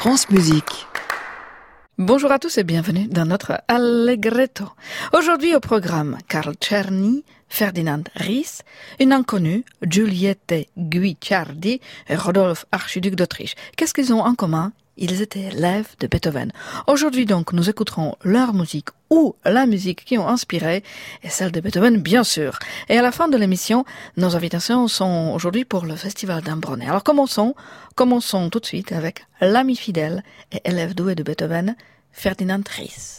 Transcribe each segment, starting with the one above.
France Musique. Bonjour à tous et bienvenue dans notre Allegretto. Aujourd'hui au programme, Carl Czerny, Ferdinand Ries, une inconnue, Giuliette Guicciardi et Rodolphe, archiduc d'Autriche. Qu'est-ce qu'ils ont en commun? Ils étaient élèves de Beethoven. Aujourd'hui donc, nous écouterons leur musique ou la musique qui ont inspiré, et celle de Beethoven bien sûr. Et à la fin de l'émission, nos invitations sont aujourd'hui pour le Festival d'Ambronay. Alors commençons tout de suite avec l'ami fidèle et élève doué de Beethoven, Ferdinand Ries.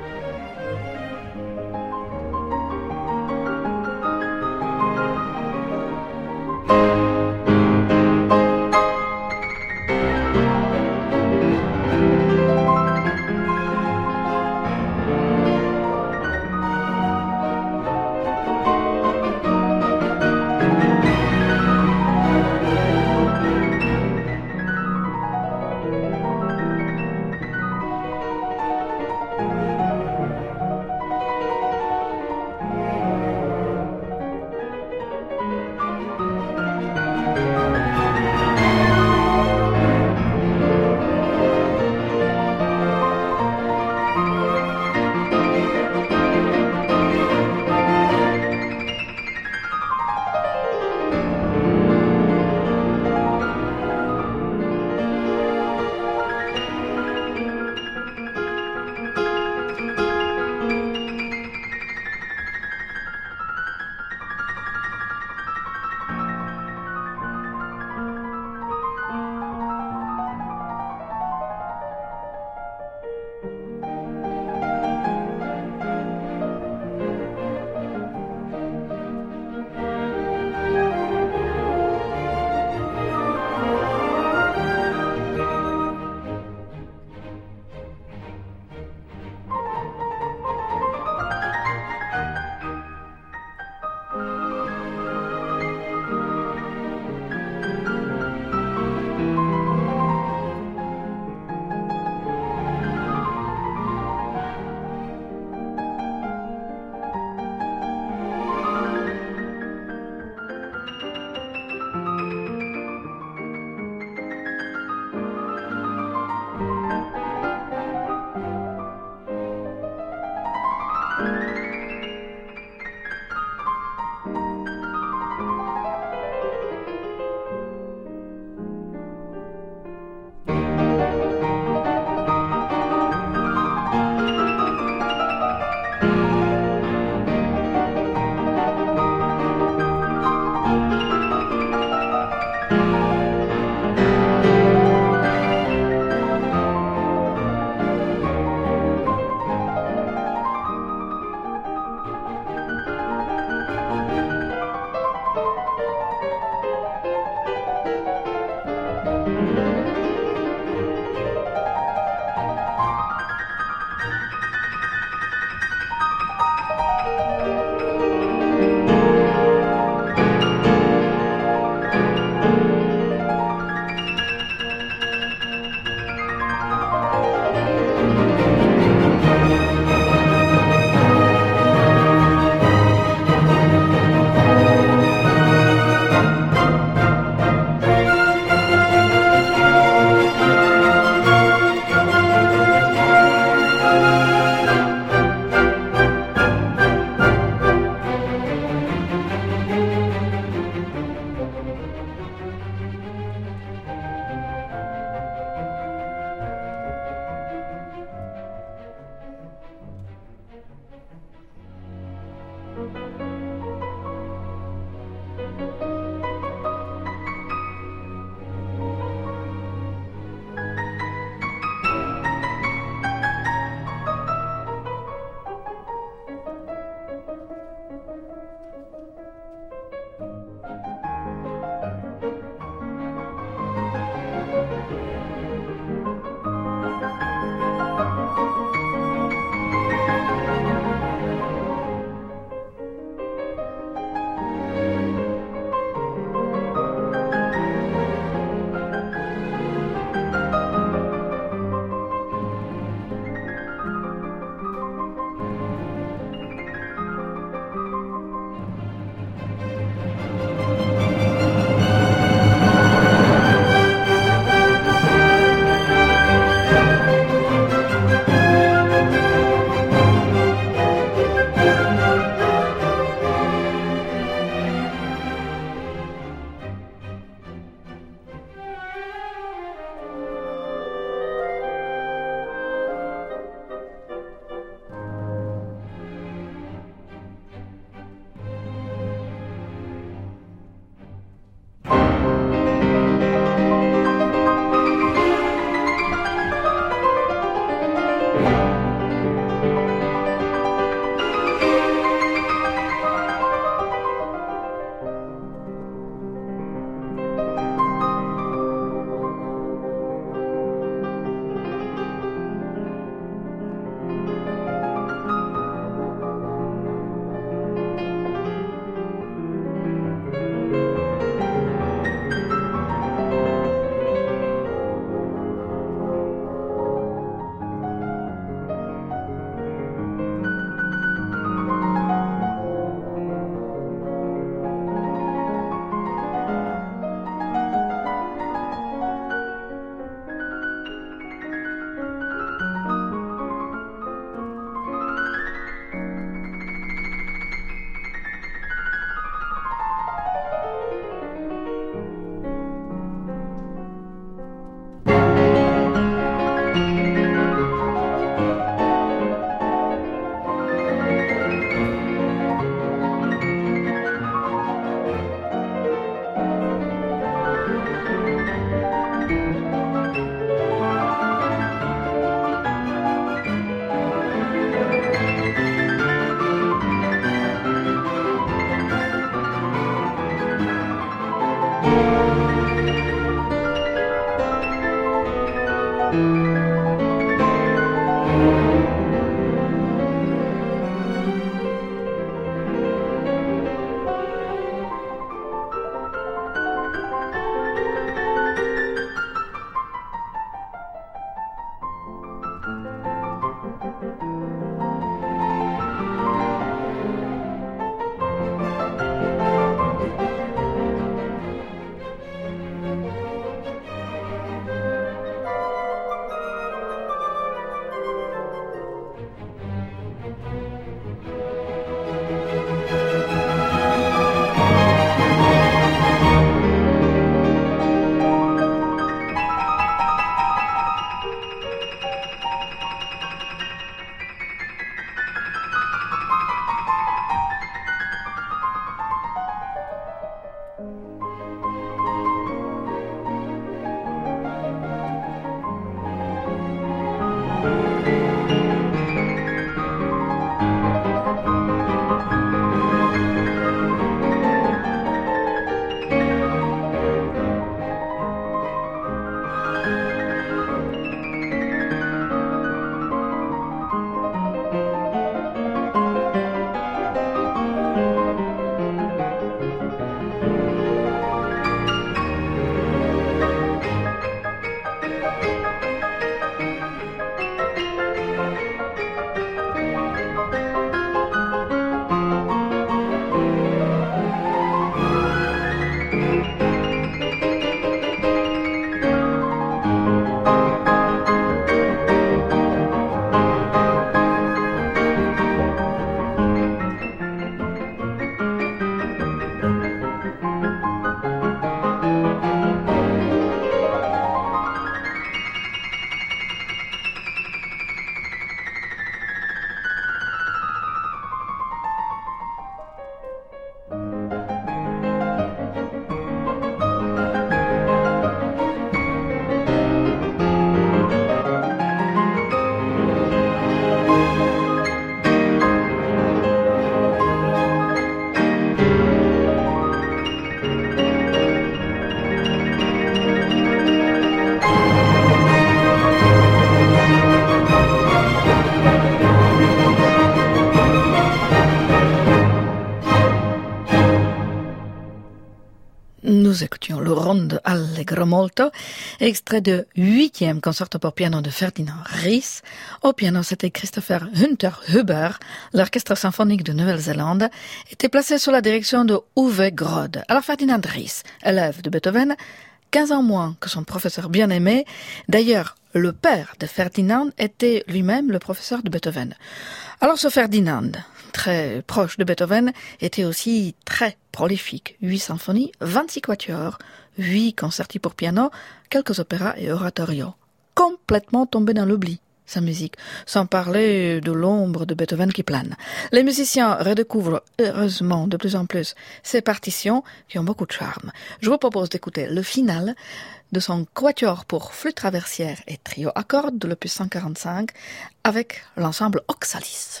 Nous écoutions le Ronde Allegro Molto, extrait de 8e concerto pour piano de Ferdinand Ries. Au piano, c'était Christopher Huber. L'orchestre symphonique de Nouvelle-Zélande était placé sous la direction de Uwe Grode. Alors Ferdinand Ries, élève de Beethoven, 15 ans moins que son professeur bien-aimé. D'ailleurs, le père de Ferdinand était lui-même le professeur de Beethoven. Alors ce Ferdinand, très proche de Beethoven, était aussi très prolifique. 8 symphonies, 26 quatuors, 8 concerti pour piano, quelques opéras et oratorios. Complètement tombé dans l'oubli, sa musique, sans parler de l'ombre de Beethoven qui plane. Les musiciens redécouvrent heureusement de plus en plus ces partitions qui ont beaucoup de charme. Je vous propose d'écouter le final de son quatuor pour flûte traversière et trio à cordes de l'opus 145 avec l'ensemble Oxalis.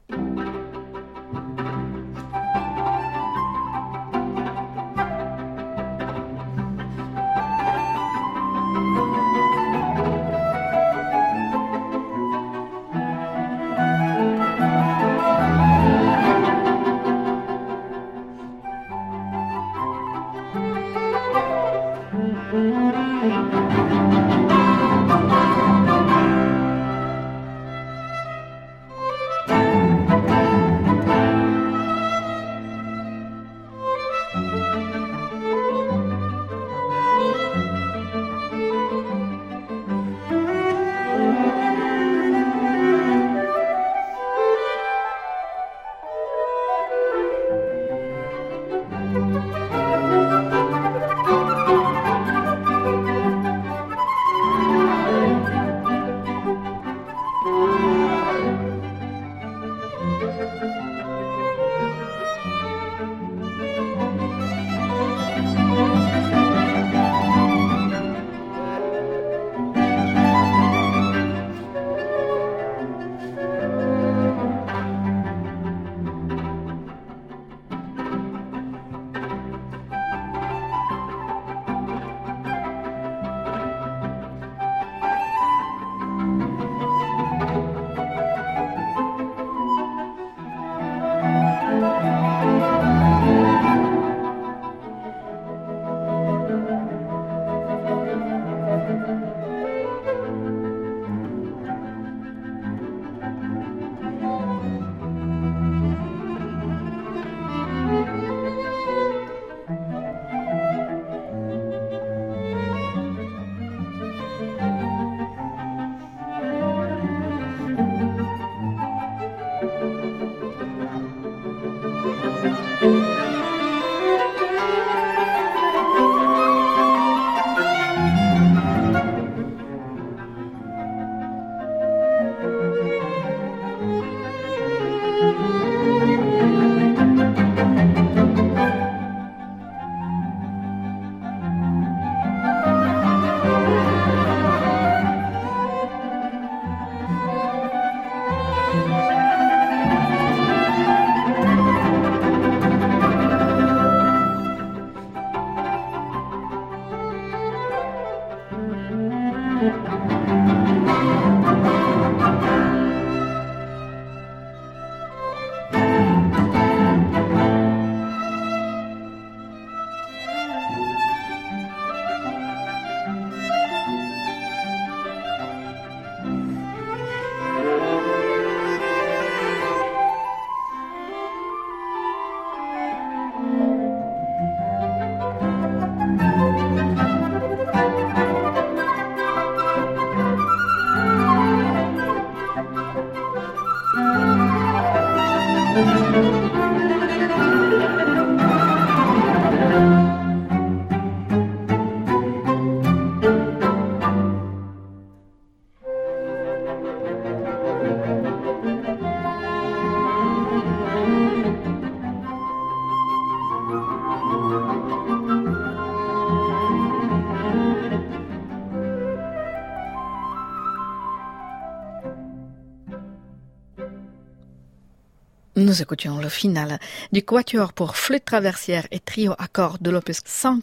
Nous écoutions le final du quatuor pour flûte traversière et trio à cordes de l'opus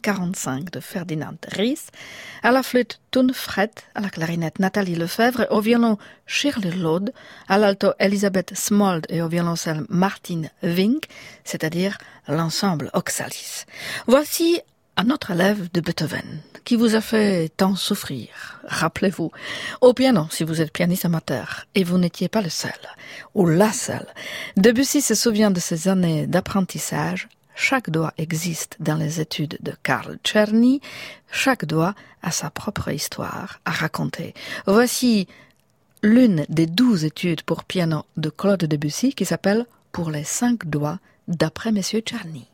145 de Ferdinand Ries, à la flûte Toon Fred, à la clarinette Nathalie Lefebvre, au violon Shirley Lode, à l'alto Elisabeth Smold et au violoncelle Martin Wink, c'est-à-dire l'ensemble Oxalis. Voici Un autre élève de Beethoven, qui vous a fait tant souffrir, rappelez-vous, au piano si vous êtes pianiste amateur, et vous n'étiez pas le seul, ou la seule. Debussy se souvient de ces années d'apprentissage. Chaque doigt existe dans les études de Karl Czerny, chaque doigt a sa propre histoire à raconter. Voici l'une des 12 études pour piano de Claude Debussy qui s'appelle « Pour les 5 doigts » d'après M. Czerny.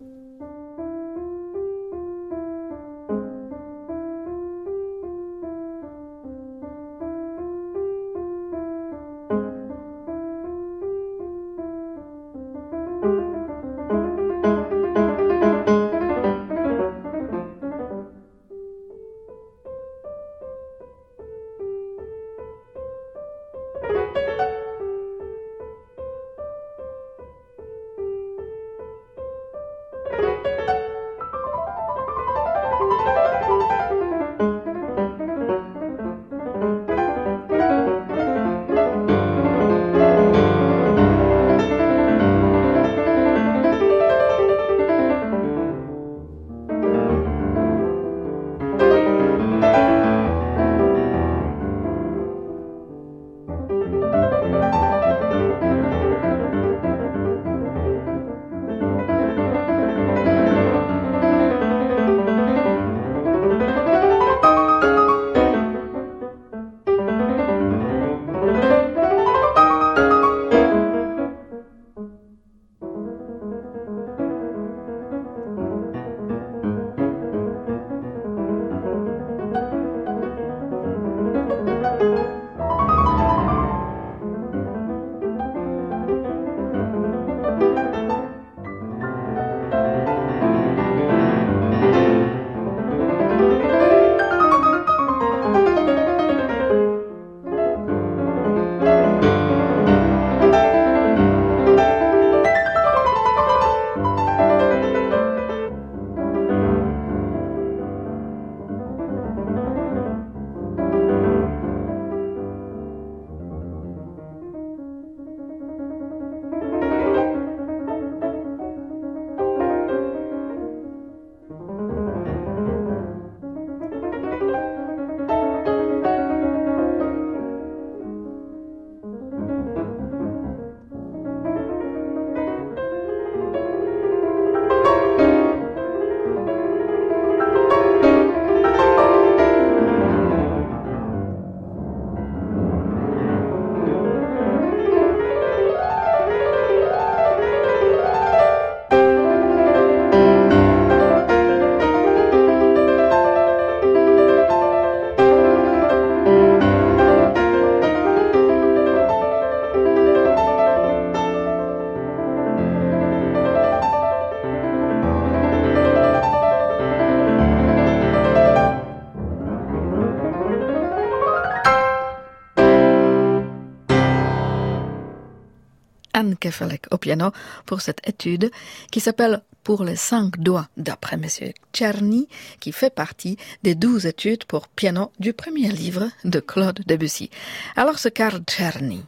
Anne Kefelec au piano pour cette étude qui s'appelle Pour les 5 doigts d'après M. Czerny, qui fait partie des 12 études pour piano du premier livre de Claude Debussy. Alors ce Karl Czerny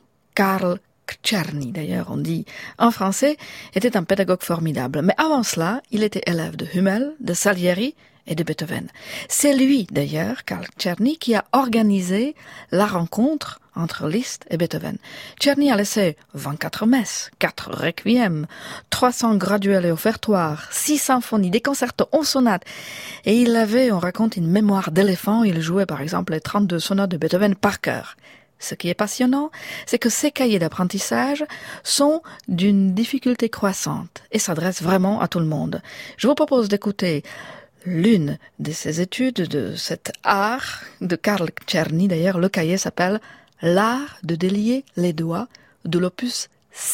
d'ailleurs on dit en français, était un pédagogue formidable. Mais avant cela, il était élève de Hummel, de Salieri et de Beethoven. C'est lui d'ailleurs, Karl Czerny, qui a organisé la rencontre entre Liszt et Beethoven. Czerny a laissé 24 messes, 4 requiem, 300 graduels et offertoires, 6 symphonies, des concertos, 11 sonates. Et il avait, on raconte, une mémoire d'éléphant. Il jouait par exemple les 32 sonates de Beethoven par cœur. Ce qui est passionnant, c'est que ces cahiers d'apprentissage sont d'une difficulté croissante et s'adressent vraiment à tout le monde. Je vous propose d'écouter l'une de ces études de cet art de Karl Czerny. D'ailleurs, le cahier s'appelle « L'art de délier les doigts » de l'opus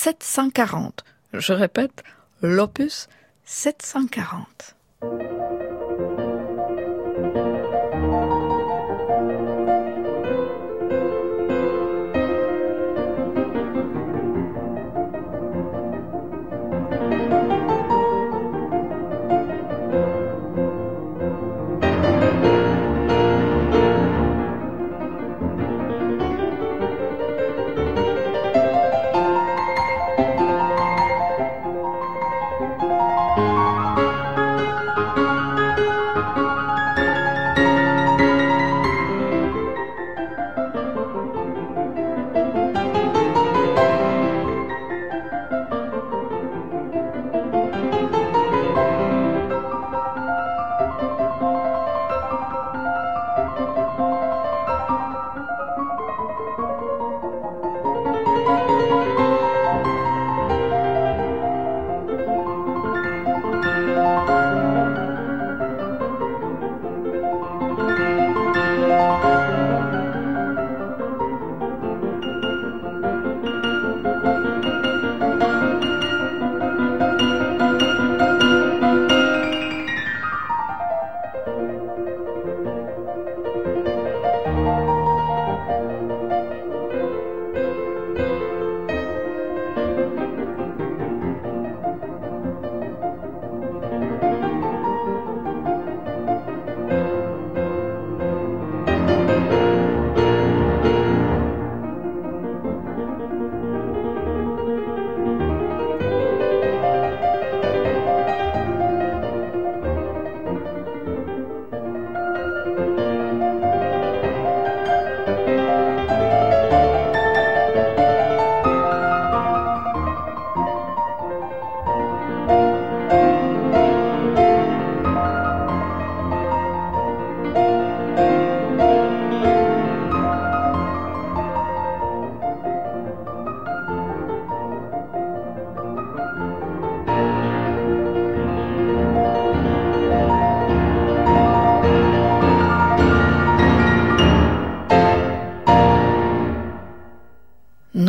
740. Je répète, l'opus 740.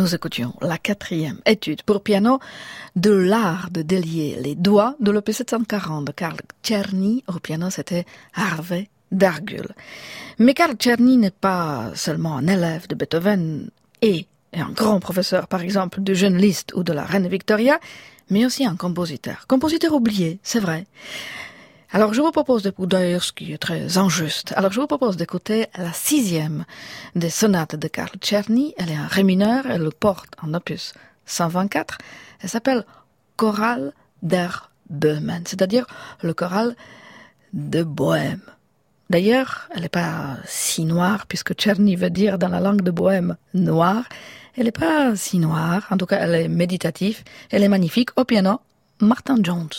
nous écoutions la 4e étude pour piano de l'art de délier les doigts de l'opus 740 de Karl Czerny. Au piano, c'était Harvey Dargul. Mais Karl Czerny n'est pas seulement un élève de Beethoven et un grand professeur, par exemple, du jeune Liszt ou de la reine Victoria, mais aussi un compositeur. Compositeur oublié, c'est vrai. Alors je vous propose d'ailleurs ce qui est très injuste. Alors je vous propose d'écouter la 6e des sonates de Karl Czerny. Elle est en ré mineur, elle le porte en opus 124. Elle s'appelle Choral der Böhmen, c'est-à-dire le choral de Bohème. D'ailleurs, elle n'est pas si noire, puisque Czerny veut dire dans la langue de Bohème noir. Elle n'est pas si noire, en tout cas elle est méditative, elle est magnifique. Au piano, Martin Jones.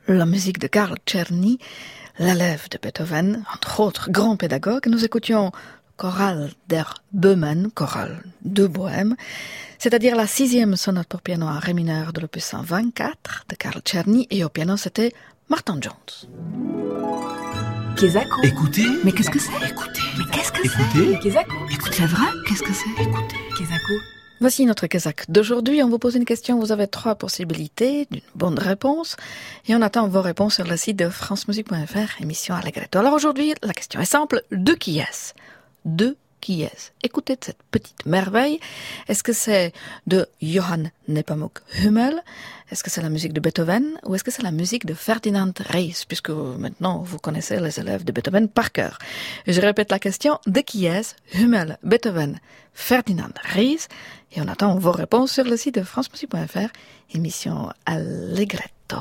la musique de Karl Czerny, l'élève de Beethoven, entre autres grand pédagogue. Nous écoutions Chorale der Böhmen, chorale de Bohème, c'est-à-dire la 6e sonate pour piano à ré mineur de l'opus 124 de Karl Czerny, et au piano c'était Martin Jones. Kesako. Écoutez. Mais qu'est-ce que c'est? Écoutez. Mais qu'est-ce que Écoutez. c'est? Kesako. Écoutez. C'est vrai? Qu'est-ce que c'est? Écoutez. Kesako. Voici notre Kazakh d'aujourd'hui. On vous pose une question. Vous avez 3 possibilités d'une bonne réponse. Et on attend vos réponses sur le site de francemusique.fr, émission Allegretto. Alors aujourd'hui, la question est simple. De qui est-ce? De qui est-ce? Écoutez cette petite merveille. Est-ce que c'est de Johann Nepomuk Hummel? Est-ce que c'est la musique de Beethoven? Ou est-ce que c'est la musique de Ferdinand Reis? Puisque maintenant, vous connaissez les élèves de Beethoven par cœur. Je répète la question. De qui est-ce? Hummel, Beethoven, Ferdinand Reis? Et on attend vos réponses sur le site de francemusique.fr, émission Allegretto.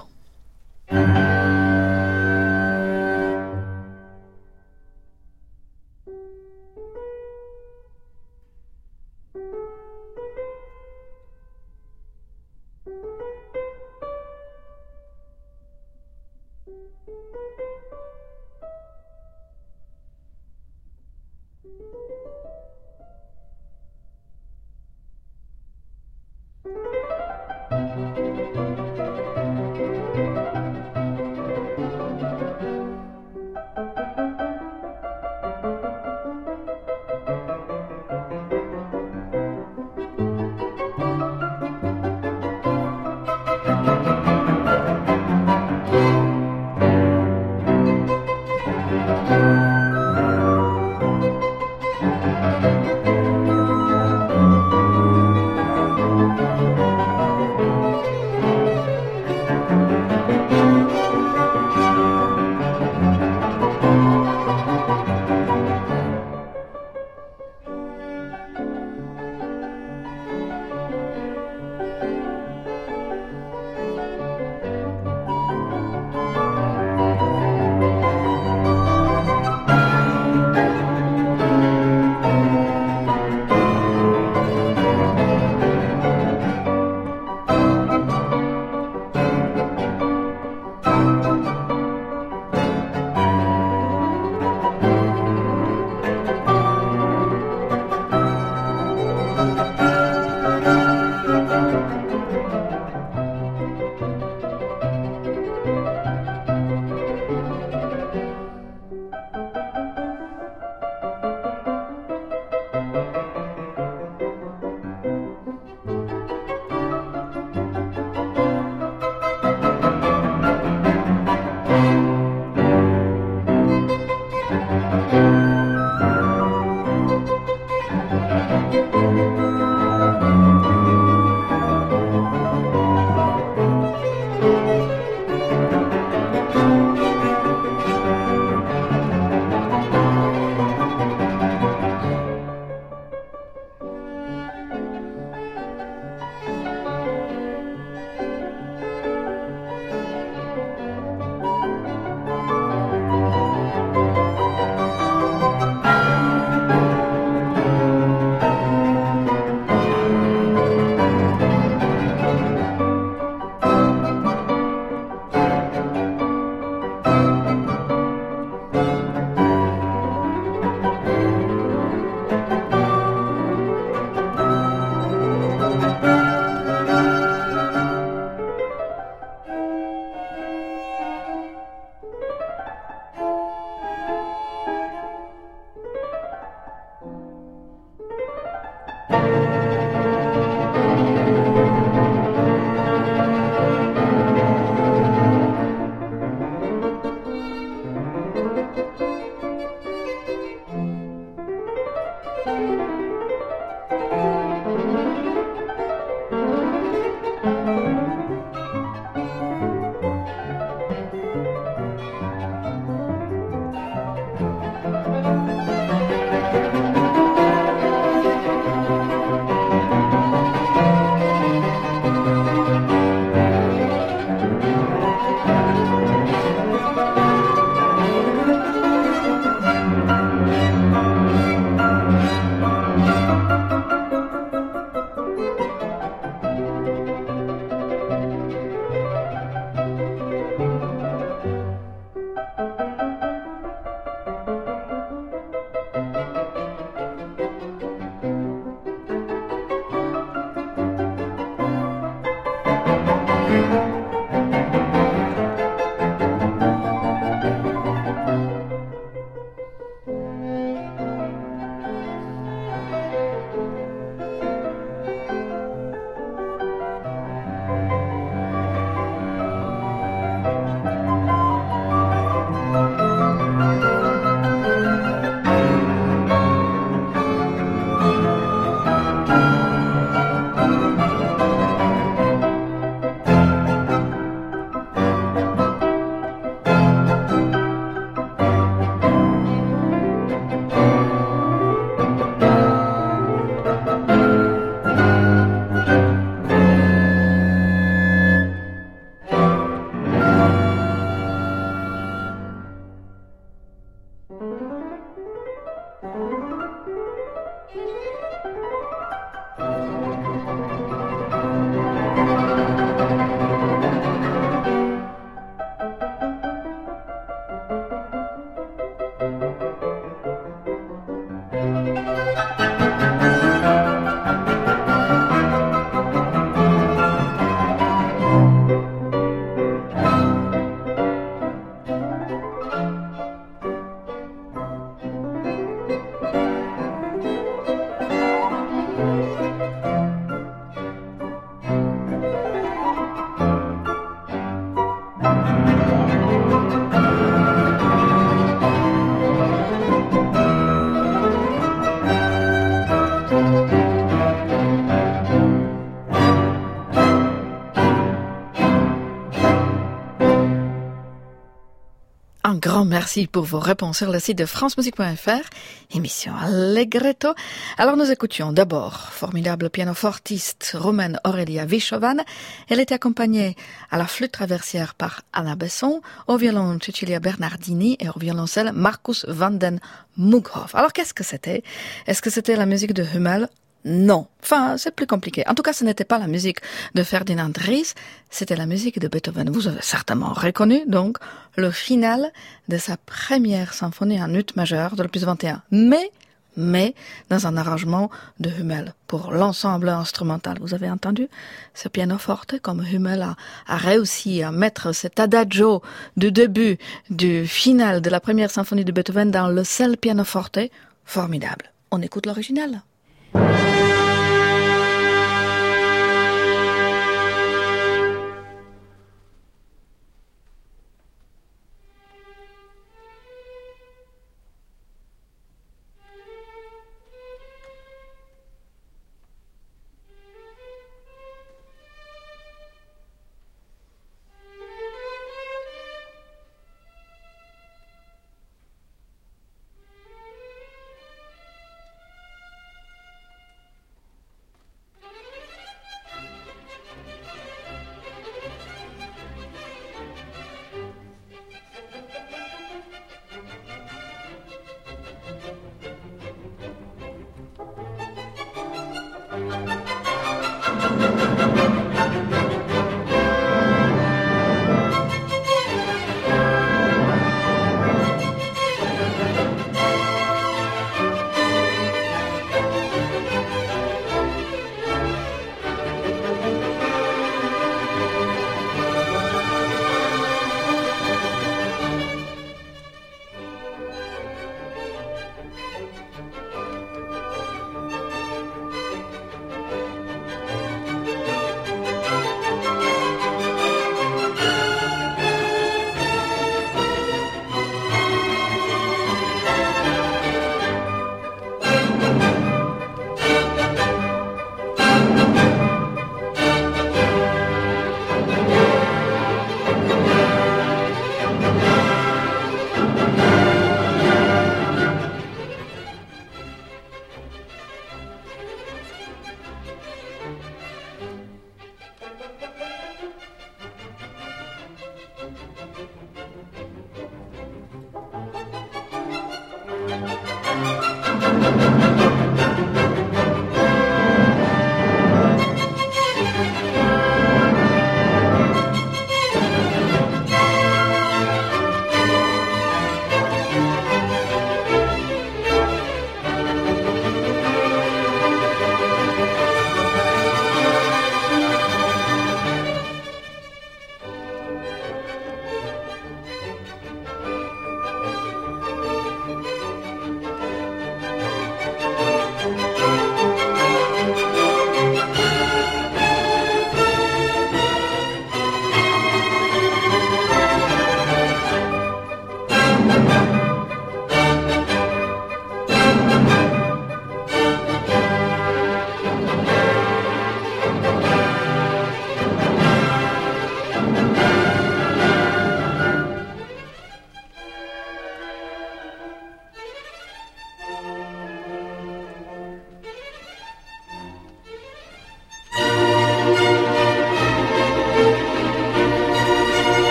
grand merci pour vos réponses sur le site de francemusique.fr, émission Allegretto. Alors nous écoutions d'abord formidable pianofortiste roumaine Aurelia Vișovan. Elle était accompagnée à la flûte traversière par Anna Besson, au violon Cecilia Bernardini et au violoncelle Markus van den Mugghoff. Alors qu'est-ce que c'était? Est-ce que c'était la musique de Hummel? Non. Enfin, c'est plus compliqué. En tout cas, ce n'était pas la musique de Ferdinand Ries, c'était la musique de Beethoven. Vous avez certainement reconnu, donc, le final de sa première symphonie en ut majeur de l'opus 21. Mais, dans un arrangement de Hummel, pour l'ensemble instrumental. Vous avez entendu ce pianoforte, comme Hummel a réussi à mettre cet adagio du début, du final de la première symphonie de Beethoven dans le seul pianoforte. Formidable. On écoute l'original.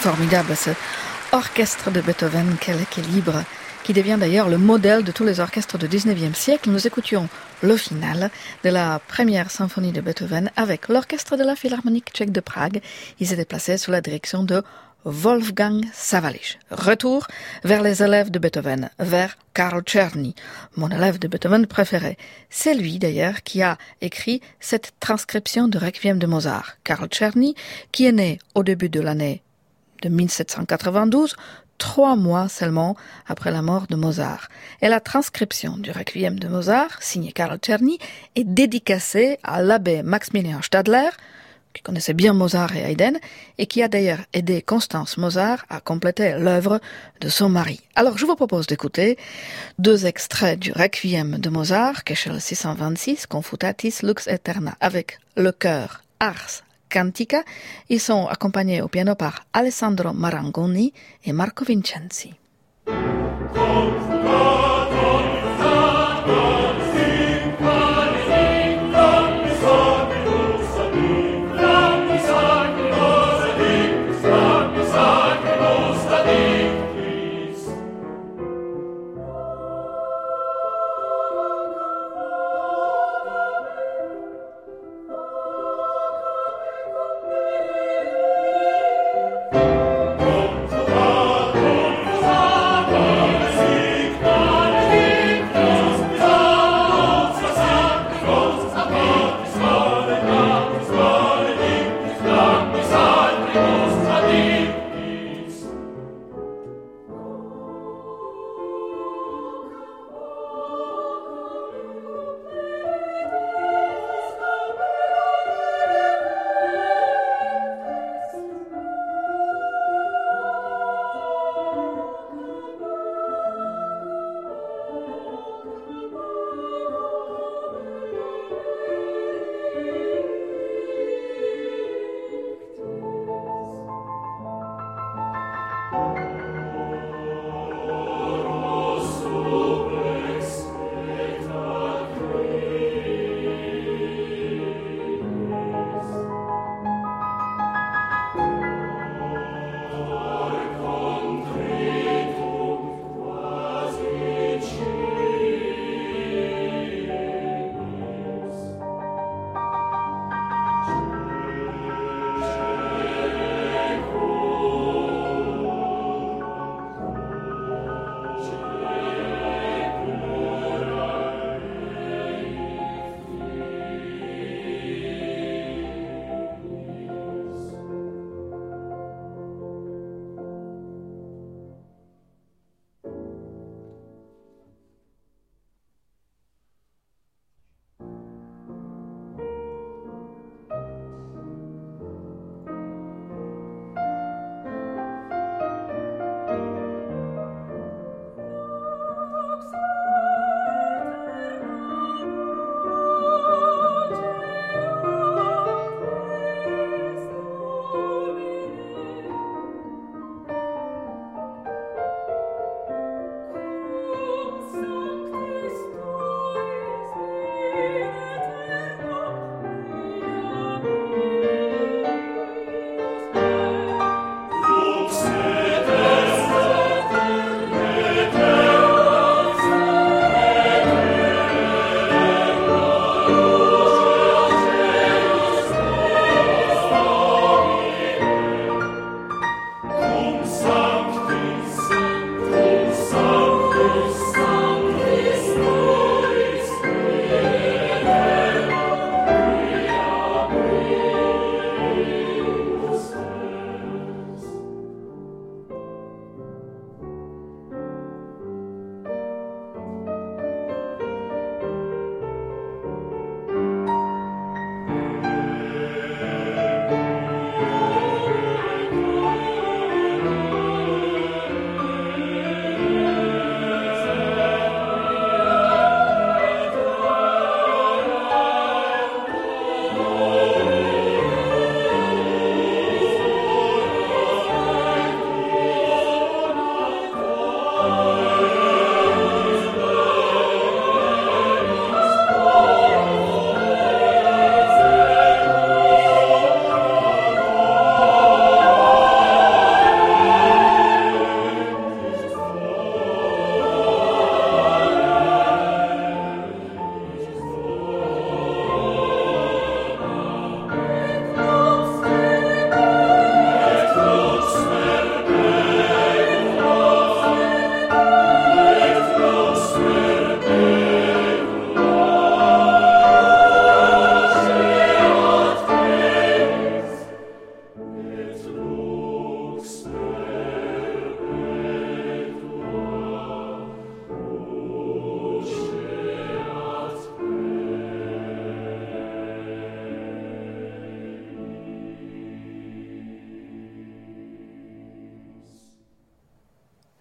formidable, ce orchestre de Beethoven, quel équilibre, qui devient d'ailleurs le modèle de tous les orchestres du 19e siècle. Nous écoutions le final de la première symphonie de Beethoven avec l'orchestre de la Philharmonique tchèque de Prague. Ils étaient placés sous la direction de Wolfgang Sawallisch. Retour vers les élèves de Beethoven, vers Karl Czerny, mon élève de Beethoven préféré. C'est lui d'ailleurs qui a écrit cette transcription de Requiem de Mozart. Karl Czerny, qui est né au début de l'année de 1792, 3 mois seulement après la mort de Mozart. Et la transcription du Requiem de Mozart, signée Karl Czerny, est dédicacée à l'abbé Maximilien Stadler, qui connaissait bien Mozart et Haydn, et qui a d'ailleurs aidé Constance Mozart à compléter l'œuvre de son mari. Alors je vous propose d'écouter 2 extraits du Requiem de Mozart, Köchel 626, Confutatis Lux Aeterna, avec le chœur Ars Cantica. Ils sont accompagnés au piano par Alessandro Marangoni et Marco Vincenzi.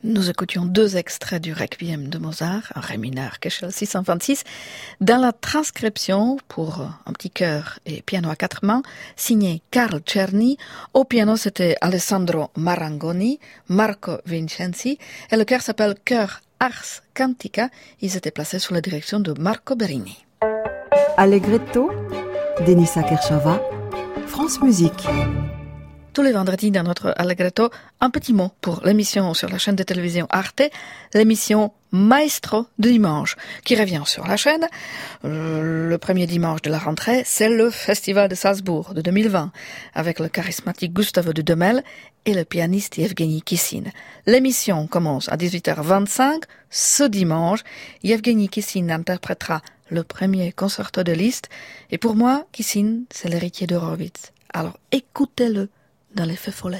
Nous écoutions 2 extraits du Requiem de Mozart, un Ré mineur Köchel 626, dans la transcription pour un petit chœur et piano à 4 mains, signé Carl Czerny. Au piano, c'était Alessandro Marangoni, Marco Vincenzi, et le chœur s'appelle Chœur Ars Cantica. Ils étaient placés sous la direction de Marco Berini. Allegretto, Denisa Kershava, France Musique. Tous les vendredis dans notre Allegretto, un petit mot pour l'émission sur la chaîne de télévision Arte, l'émission Maestro du dimanche, qui revient sur la chaîne. Le premier dimanche de la rentrée, c'est le Festival de Salzbourg de 2020, avec le charismatique Gustavo Dudamel et le pianiste Yevgeny Kissin. L'émission commence à 18h25. Ce dimanche, Yevgeny Kissin interprétera le premier concerto de Liszt. Et pour moi, Kissin, c'est l'héritier d'Horowitz. Alors écoutez-le dans les feux follets.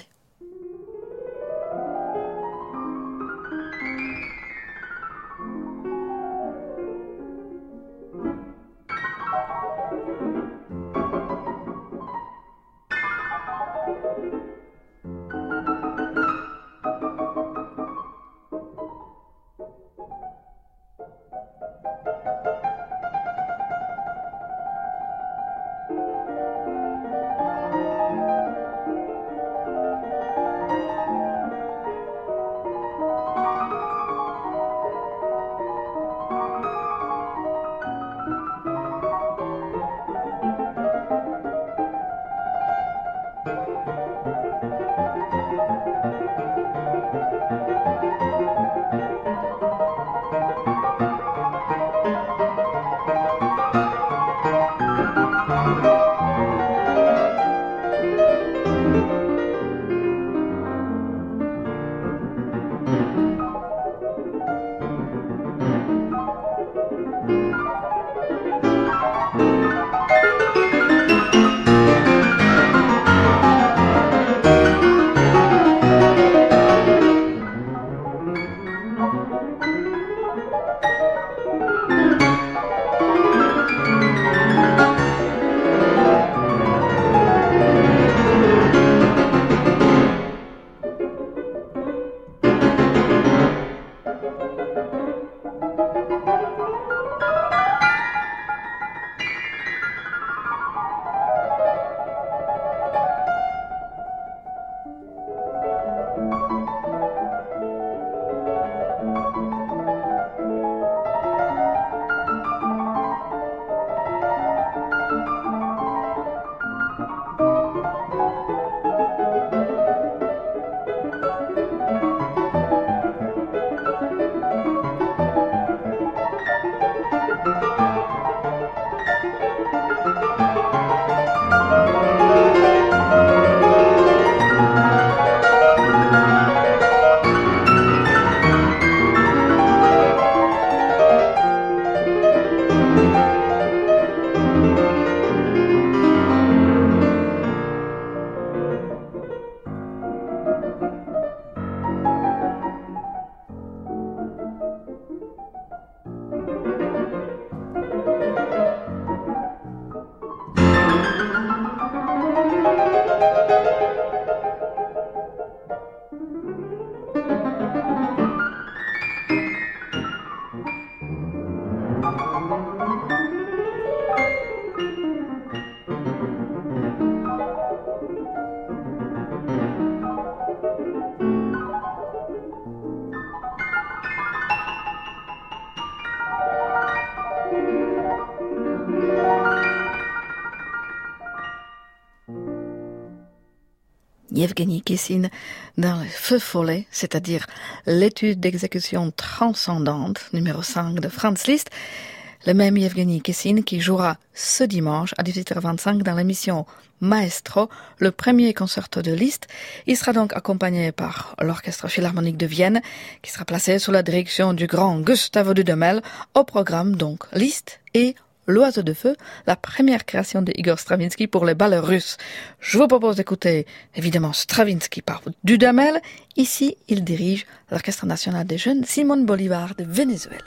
Yevgeny Kissin dans le Feu follet, c'est-à-dire l'étude d'exécution transcendante numéro 5 de Franz Liszt, le même Yevgeny Kissin qui jouera ce dimanche à 18h25 dans l'émission Maestro, le premier concerto de Liszt. Il sera donc accompagné par l'Orchestre Philharmonique de Vienne, qui sera placé sous la direction du grand Gustavo Dudamel. Au programme donc Liszt et L'Oiseau de Feu, la première création de Igor Stravinsky pour les ballets russes. Je vous propose d'écouter évidemment Stravinsky par Dudamel. Ici, il dirige l'Orchestre national des jeunes Simón Bolívar de Venezuela.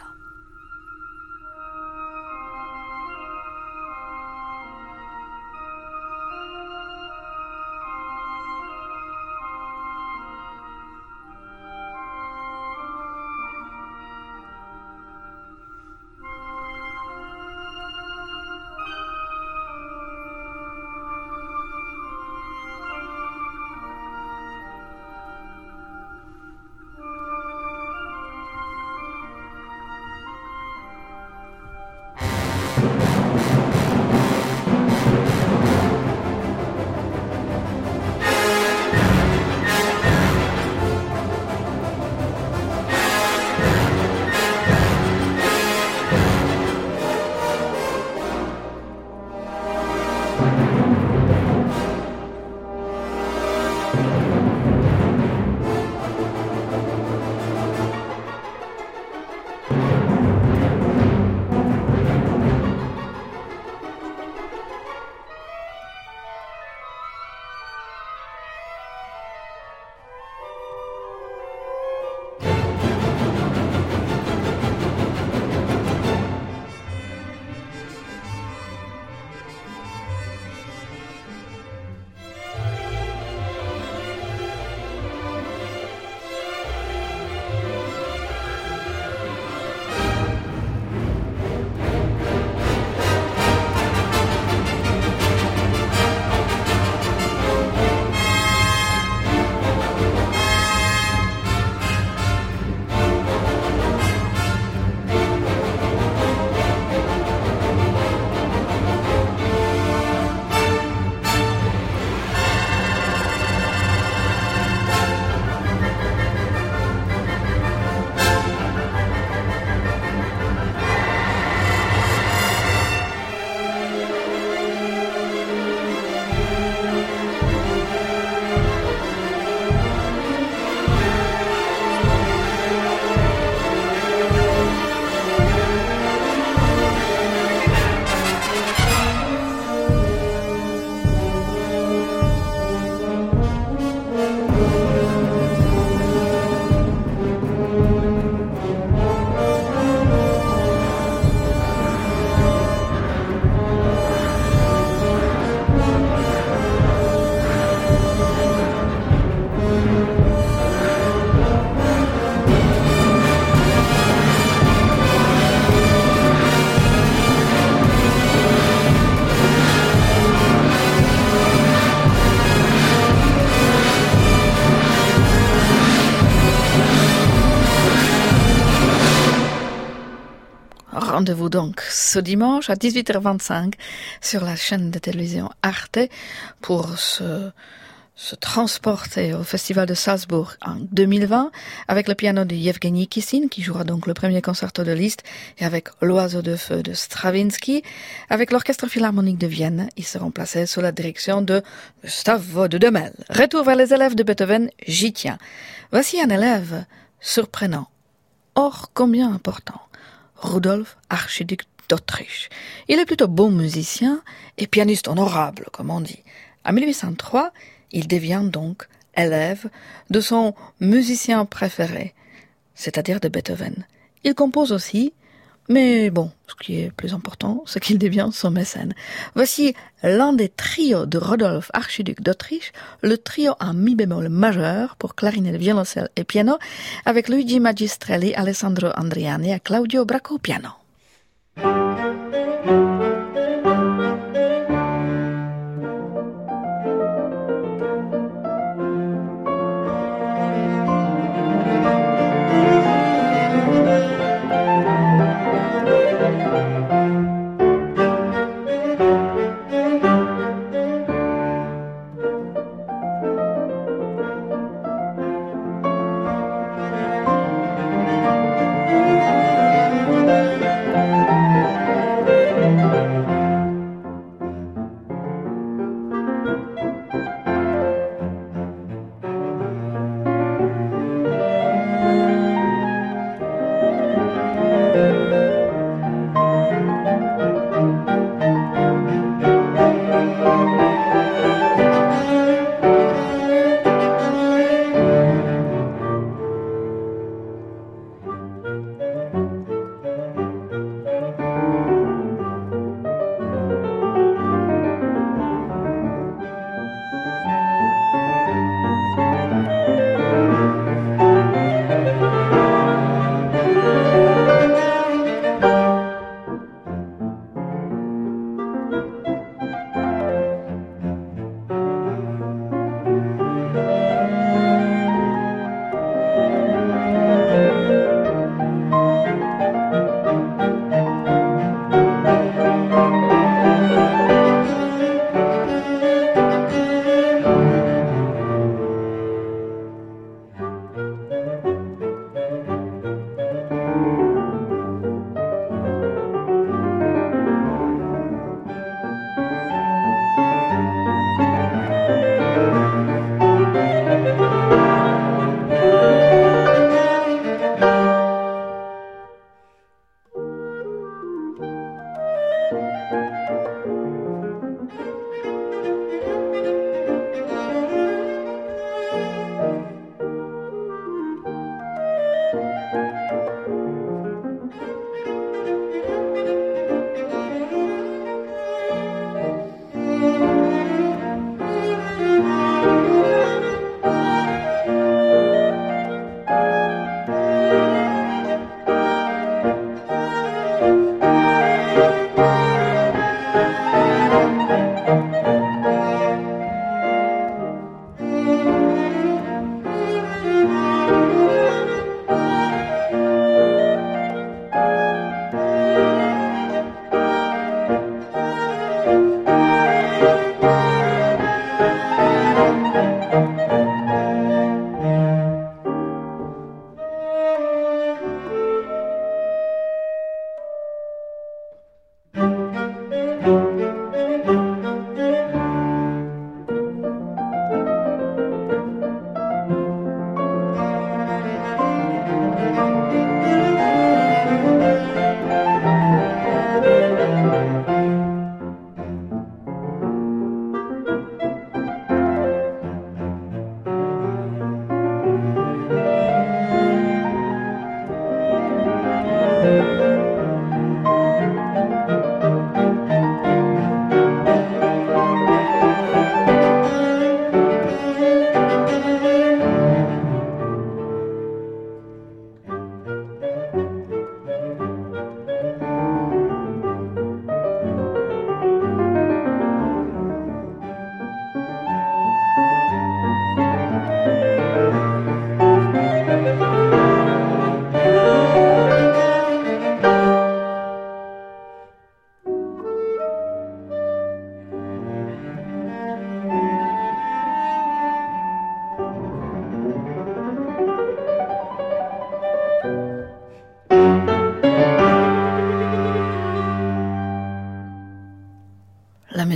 Rendez-vous donc ce dimanche à 18h25 sur la chaîne de télévision Arte pour se transporter au Festival de Salzbourg en 2020 avec le piano de Yevgeny Kissin qui jouera donc le premier concerto de Liszt et avec l'Oiseau de feu de Stravinsky. Avec l'Orchestre Philharmonique de Vienne, ils seront placés sous la direction de Gustave Dudamel. Retour vers les élèves de Beethoven, j'y tiens. Voici un élève surprenant, or combien important. Rudolf, archiduc d'Autriche. Il est plutôt bon musicien et pianiste honorable, comme on dit. En 1803, il devient donc élève de son musicien préféré, c'est-à-dire de Beethoven. Il compose aussi, mais bon, ce qui est plus important, c'est qu'il devient son mécène. Voici l'un des trios de Rudolf, archiduc d'Autriche, le trio en mi bémol majeur pour clarinette, violoncelle et piano, avec Luigi Magistrelli, Alessandro Andriani et Claudio Bracco au piano.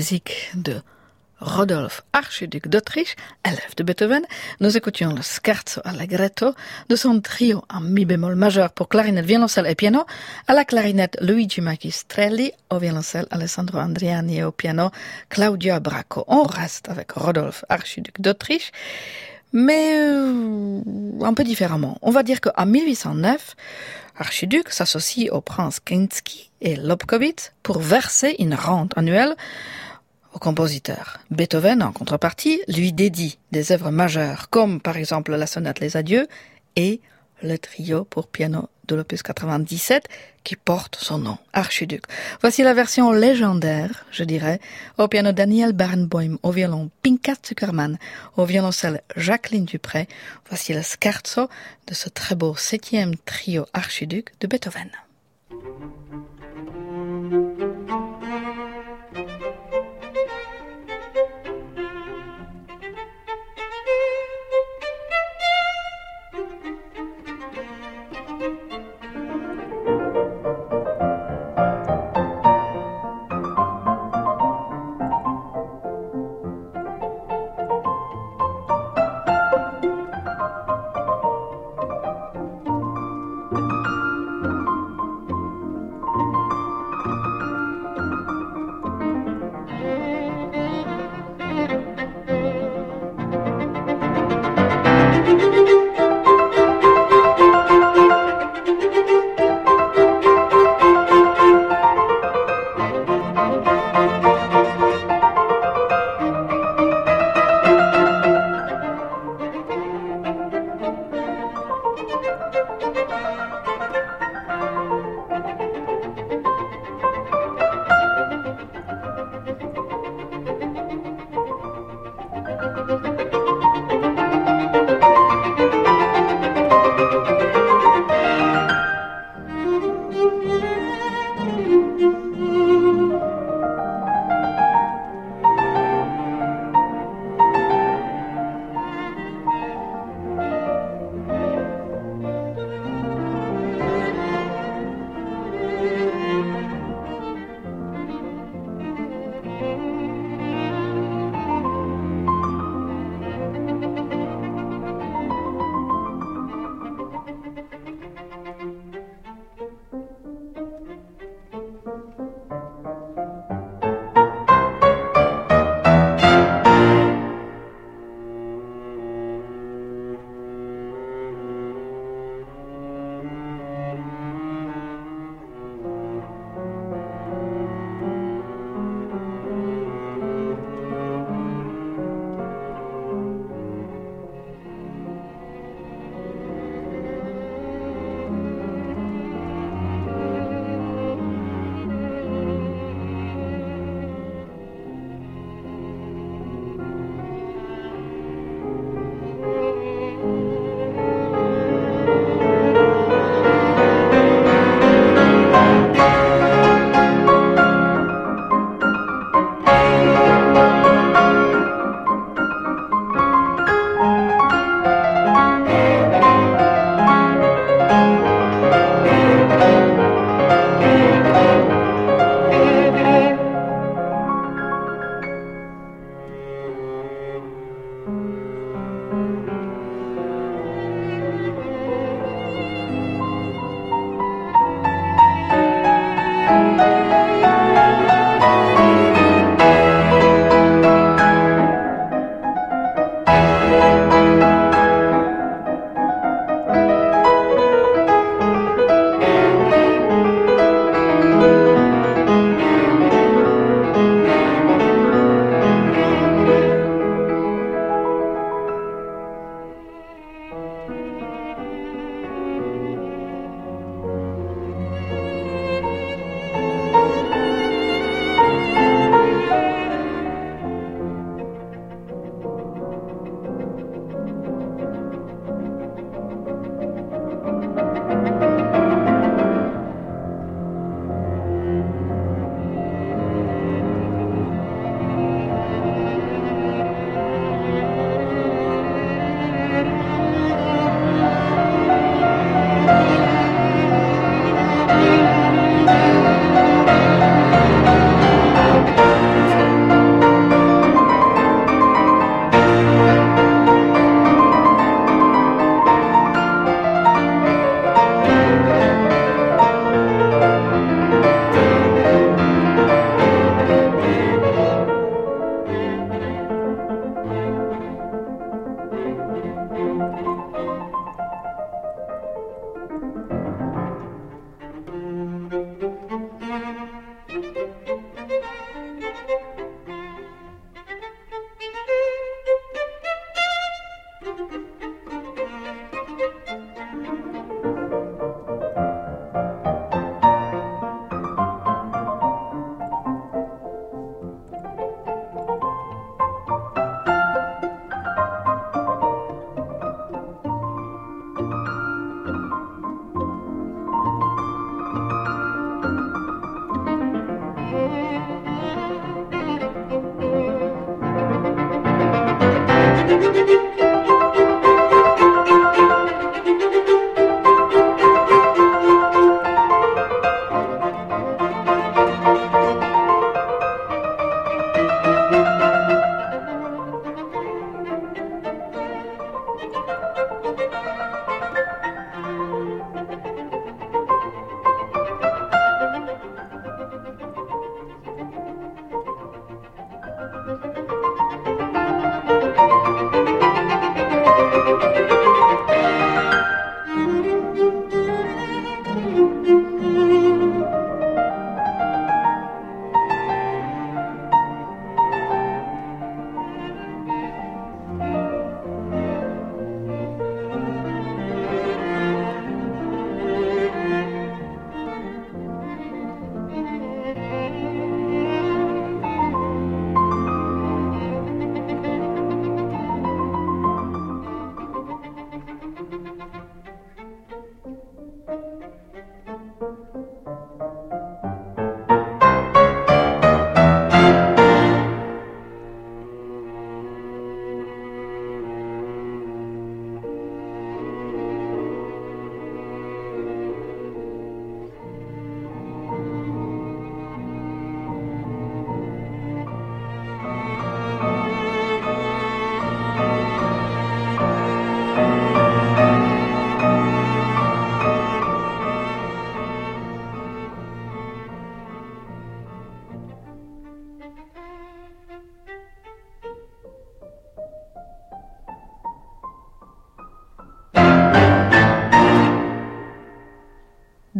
musique de Rodolphe, archiduc d'Autriche, élève de Beethoven. Nous écoutions le scherzo allegretto de son trio en mi bémol majeur pour clarinette, violoncelle et piano, à la clarinette Luigi Magistrelli, au violoncelle Alessandro Andriani et au piano Claudio Bracco. On reste avec Rodolphe, archiduc d'Autriche, mais un peu différemment. On va dire qu'en 1809, archiduc s'associe aux princes Kinsky et Lobkowitz pour verser une rente annuelle au compositeur. Beethoven, en contrepartie, lui dédie des œuvres majeures, comme par exemple la sonate Les Adieux et le trio pour piano de l'opus 97, qui porte son nom, archiduc. Voici la version légendaire, je dirais, au piano Daniel Barenboim, au violon Pinkas Zuckerman, au violoncelle Jacqueline Dupré. Voici le scherzo de ce très beau 7e trio archiduc de Beethoven.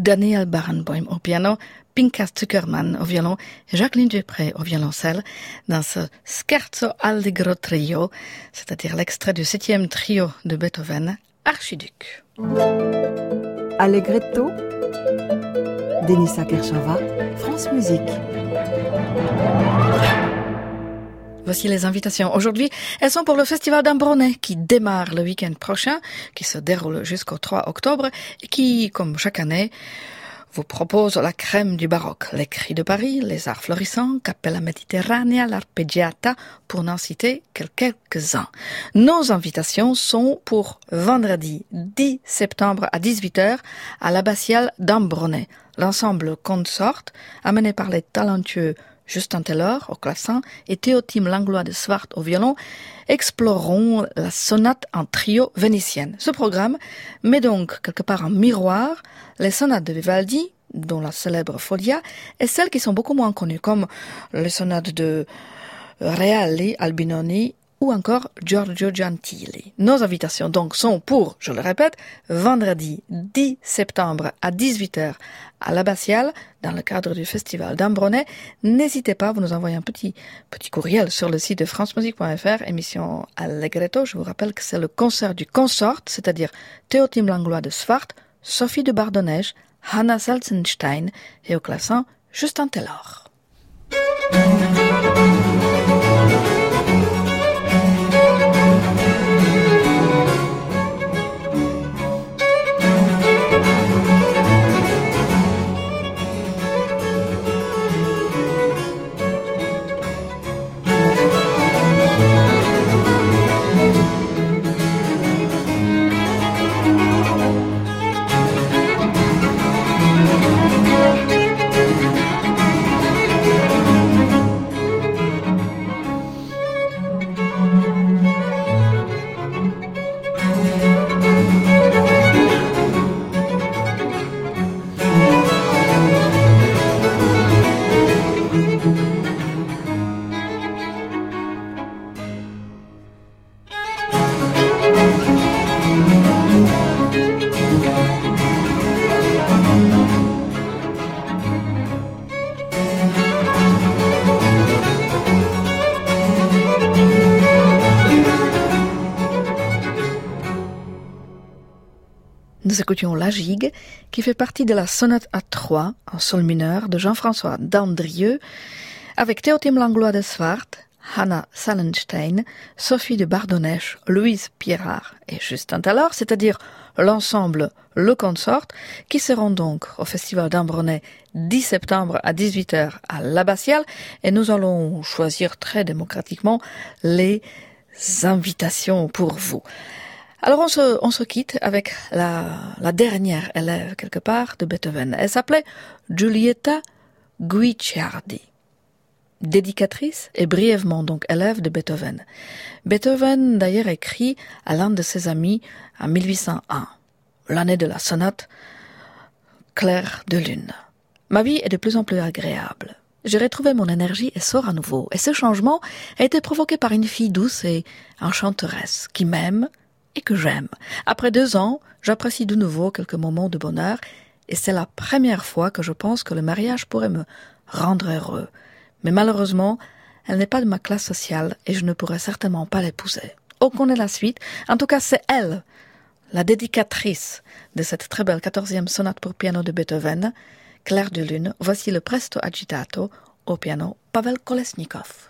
Daniel Barenboim au piano, Pinkas Zuckerman au violon et Jacqueline Dupré au violoncelle dans ce Scherzo Allegro Trio, c'est-à-dire l'extrait du 7e trio de Beethoven, Archiduc. Allegretto, Denisa Kershava, France Musique. Voici les invitations. Aujourd'hui, elles sont pour le Festival d'Ambronay qui démarre le week-end prochain, qui se déroule jusqu'au 3 octobre et qui, comme chaque année, vous propose la crème du baroque, les cris de Paris, les arts florissants, Cappella Mediterranea, l'Arpeggiata, pour n'en citer que quelques-uns. Nos invitations sont pour vendredi 10 septembre à 18h à l'abbatiale d'Ambronay. L'ensemble Consort, amené par les talentueux Justin Taylor au clavecin et Théotime Langlois de Swart au violon, exploreront la sonate en trio vénitienne. Ce programme met donc quelque part en miroir les sonates de Vivaldi, dont la célèbre Folia, et celles qui sont beaucoup moins connues, comme les sonates de Reali, Albinoni ou encore Giorgio Gentili. Nos invitations donc sont pour, je le répète, vendredi 10 septembre à 18h à l'Abbatiale, dans le cadre du festival d'Ambronay. N'hésitez pas, vous nous envoyez un petit courriel sur le site de francemusique.fr, émission Allegretto. Je vous rappelle que c'est le concert du Consort, c'est-à-dire Théotime Langlois de Swart, Sophie de Bardonnèche, Hanna Selzenstein et au clavecin Justin Taylor. Nous écoutions La Gigue, qui fait partie de la sonate à 3 en sol mineur de Jean-François Dandrieux, avec Théotime Langlois de Swart, Hanna Selzenstein, Sophie de Bardonnèche, Louise Pierrard et Justin Taylor, c'est-à-dire l'ensemble Le Consort, qui seront donc au Festival d'Ambronay 10 septembre à 18h à l'Abbatiale, et nous allons choisir très démocratiquement les invitations pour vous. Alors on se quitte avec la dernière élève quelque part de Beethoven. Elle s'appelait Giulietta Guicciardi, dédicatrice et brièvement donc élève de Beethoven. Beethoven d'ailleurs écrit à l'un de ses amis en 1801, l'année de la sonate Clair de lune. Ma vie est de plus en plus agréable. J'ai retrouvé mon énergie et sors à nouveau. Et ce changement a été provoqué par une fille douce et enchanteresse qui m'aime et que j'aime. Après 2 ans, j'apprécie de nouveau quelques moments de bonheur et c'est la première fois que je pense que le mariage pourrait me rendre heureux. Mais malheureusement, elle n'est pas de ma classe sociale et je ne pourrai certainement pas l'épouser. On connaît la suite. En tout cas, c'est elle, la dédicatrice de cette très belle 14e sonate pour piano de Beethoven, Clair de lune. Voici le Presto agitato au piano, Pavel Kolesnikov.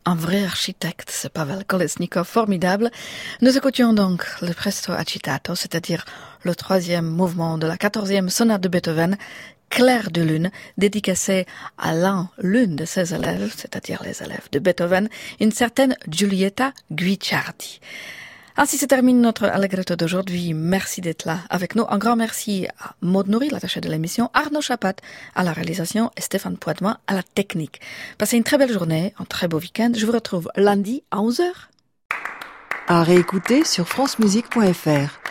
un vrai architecte, ce Pavel Kolesnikov, formidable. Nous écoutions donc le Presto Agitato, c'est-à-dire le 3e mouvement de la 14e sonate de Beethoven, Clair de lune, dédicacé à l'une de ses élèves, c'est-à-dire les élèves de Beethoven, une certaine Giulietta Guicciardi. Ainsi se termine notre Allegretto d'aujourd'hui. Merci d'être là avec nous. Un grand merci à Maud Nourri, l'attaché de l'émission, Arnaud Chapat à la réalisation et Stéphane Poitevin à la technique. Passez une très belle journée, un très beau week-end. Je vous retrouve lundi à 11h. À réécouter sur francemusique.fr.